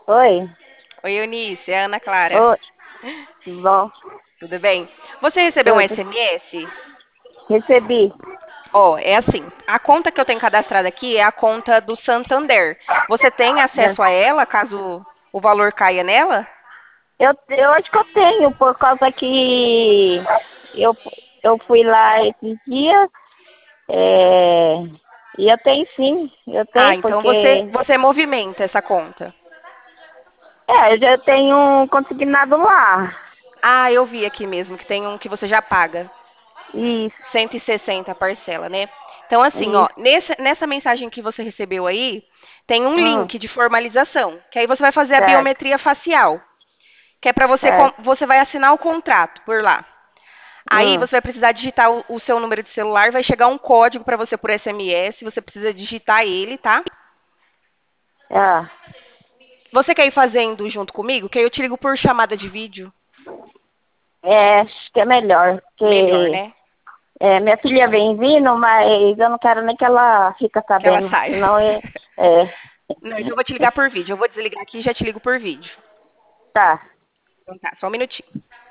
Oi, Oi, Eunice, é a Ana Clara. oi, tudo bom? Tudo bem? Você recebeu um Tudo. SMS? Recebi. Ó, é assim, a conta que eu tenho cadastrada aqui é a conta do Santander. Você tem Né? acesso a ela, caso o valor caia nela? Eu acho que eu tenho, por causa que eu, eu fui lá esses dias, é, e eu tenho sim, eu Ah, tenho, então você, porque você movimenta essa conta. eu já tenho um consignado lá. Ah, eu vi aqui mesmo que tem um que você já paga. Isso, 160 a parcela, né? Então, assim, ó, isso. nessa mensagem que você recebeu aí, tem um Hum, link de formalização, que aí você vai fazer a certo, biometria facial, que é para você, certo. você vai assinar o contrato por lá. Aí Hum, você vai precisar digitar o seu número de celular, vai chegar um código para você por SMS, você precisa digitar ele, tá? ah, Você quer ir fazendo junto comigo? Que aí eu te ligo por chamada de vídeo. acho que é melhor, Melhor, porque né? minha filha vem vindo, mas eu não quero nem que ela fica Que ela sabendo, saia. senão é, Não, então eu vou te ligar por vídeo. Eu vou desligar aqui e já te ligo por vídeo. tá. Então tá, só um minutinho.